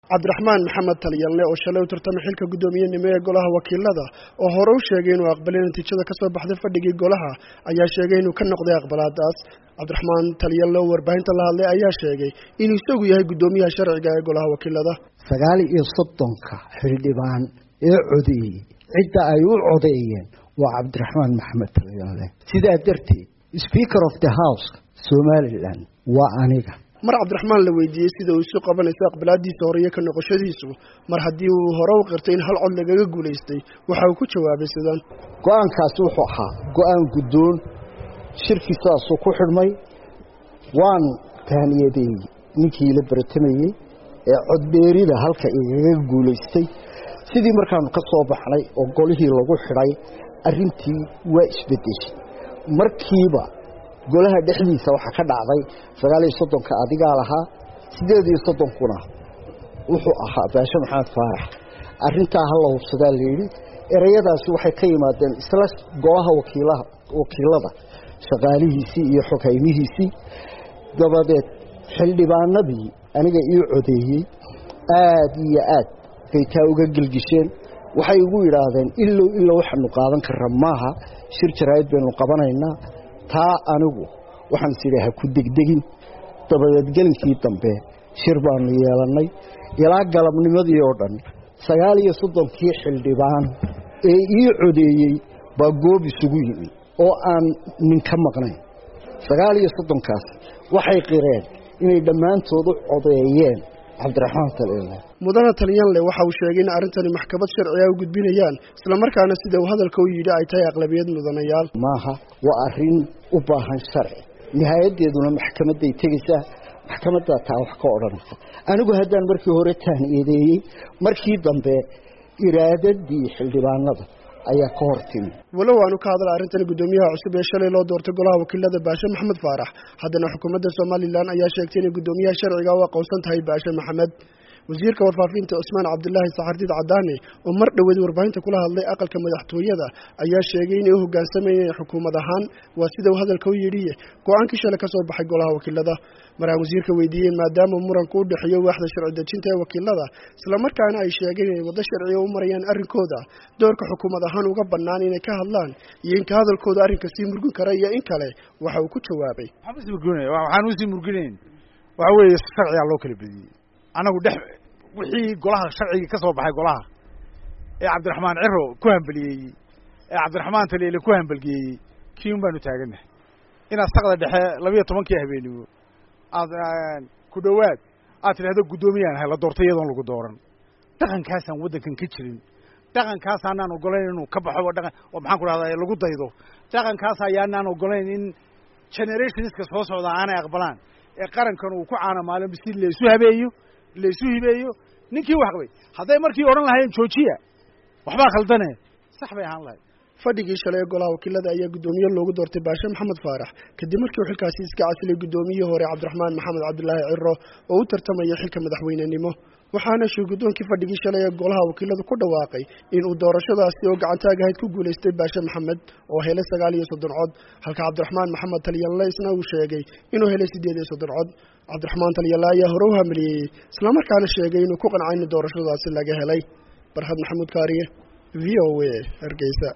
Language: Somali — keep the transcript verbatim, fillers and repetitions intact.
cabdiraxmaan maxamed talyalle oo shalay u tartamay xilka guddoomiyenimo ee golaha wakiilada oo hore u sheegay inuu aqbalay natiijada ka soo baxday fadhigii golaha ayaa sheegay inuu ka noqday aqbalaadaas cabdiraxmaan talyalle oo warbaahinta la hadlay ayaa sheegay inuu isagu yahay guddoomiyaha sharciga ee golaha wakiilada sagaal iyo soddonka xildhibaan ee codeeyey cidda ay u codeeyeen waa cabdiraxmaan maxamed talyalle sidaa darteed speaker of the house Somaliland waa aniga mar cabdiraxmaan la weydiiyay sida uu isu qabanayso aqbalaadiisa hore iyo ka noqoshadiisu mar haddii uu hore u qirtay in hal cod lagaga guulaystay waxa uu ku jawaabay sidan go'aankaas wuxuu ahaa go'aan guddoon shirkiisaasuu ku xidhmay waan taaniyaday ninkii la baratamayey ee codbeerida halka igaga guulaystay sidii markaanu ka soo baxnay oo golihii lagu xidhay arrintii waa isbeddeshay markiiba golaha dhexdiisa waxa ka dhacday sagaal iyo soddonka adigaa lahaa sideed iyo soddonkuna wuxuu ahaa baashe maxamed faarax arrintaa ha la hubsadaa layidhi erayadaasi waxay ka yimaadeen isla golaha wakiilaha wakiilada shaqaalihiisii iyo xogaymihiisii dabadeed xildhibaanadii aniga ii codeeyey aad iyo aad bay taa uga gelgisheen waxay igu yidhaahdeen ilow ilow waxaanu qaadan karra maaha shir jaraa'id baynu qabanaynaa taa anigu waxaan is idhi ha ku degdegin dabadeed gelinkii dambe shir baanu yeelannay ilaa galabnimadii oo dhan sagaal iyo soddonkii xildhibaan ee ii codeeyey baa goob isugu yimi oo aan nin ka maqnayn sagaal iyo soddonkaas waxay qireen inay dhammaantood u codeeyeen cabdiraxmaan talyalle mudane talyalle waxa uu sheegay in arrintani maxkamad sharciga u gudbinayaan isla markaana sida uu hadalka u yidhi ay tahay aqlabiyad mudanayaal maaha waa arrin u baahan sharci nihaayadeeduna maxkamaday tegaysaa maxkamaddaa taa wax ka odhanaysa anigu haddaan markii hore taaniyadeeyey markii dambe iraadadii xildhibaanada ayaa ka hor timi walow aanu ka hadla arrintan guddoomiyaha cusub ee shalay loo doortay golaha wakiilada baashe maxamed faarax haddana xukuumadda somalilan ayaa sheegtay inay guddoomiyaha sharciga u aqoonsan tahay baashe maxamed wasiirka warfaafinta Usmaan Cabdullaahi Saxardiid Cadaani oo mar dhaweed warbaahinta kula hadlay aqalka madaxtooyada ayaa sheegay inay u hoggaansamayeen xukuumad ahaan waa sida uu hadalka u yidhi go'aankii shalay ka soo baxay golaha wakiilada maraa wasiirka weydiiyeen maadaama muranku u dhaxeeyo waaxda sharci dejinta ee wakiilada isla markaana ay sheegeen inay wada sharci u marayaan arrinkooda doorka xukuumad ahaan uga bannaan inay ka hadlaan iyo in ka hadalkooda arrinka sii murgin kara iyo in kale waxa uu ku jawaabay waxaan u sii murginayn waxa weeye sharciga loo kala bediyay anagu dhex wixii golaha sharciga ka soo baxay golaha ee cabdiraxmaan ciro ku hambaliyey ee cabdiraxmaan talyalle ku hambalgeeyey kii un baanu taaganahay inaad saqda dhexe labiyo tobankii habeenimo aad ku dhowaad aad tidhahdo guddoomiyaan ahay la doortay iyadoon lagu dooran dhaqankaasaan waddankan ka jirin dhaqankaas aanaan ogolayn inuu ka baxo oo dhaqan oo maxaan ku dhahdaa lagu daydo dhaqankaas ayaanaan ogolayn in generationska soo socda aanay aqbalaan ee qarankan uu ku caana maalin si laysu habeeyo laysu hibeeyo ninkii wax qabay hadday markii odhan lahaayeen joojiya waxbaa khaldane sax bay ahaan lahayd fadhigii shalay golaha wakiilada ayaa guddoomiye loogu doortay baashe maxamed faarax kadib markii uu xilkaasi iska casilay guddoomiyihii hore cabdiraxmaan maxamed cabdullaahi ciro oo u tartamaya xilka madaxweynenimo waxaana shirgudoonkii fadhigii shalay ee golaha wakiilada ku dhawaaqay in uu doorashadaasi oo gacantaag ahayd ku guulaystay baashe maxamed oo helay sagaal iyo soddon cod halka cabdiraxmaan maxamed talyalle isna uu sheegay inuu helay siddeed iyo soddon cod cabdiraxmaan talyalle ayaa hore u hamaliyeeyey isla markaana sheegay inuu ku qancay in doorashadaasi laga helay barxad maxamuud kaariye v o a hargeysa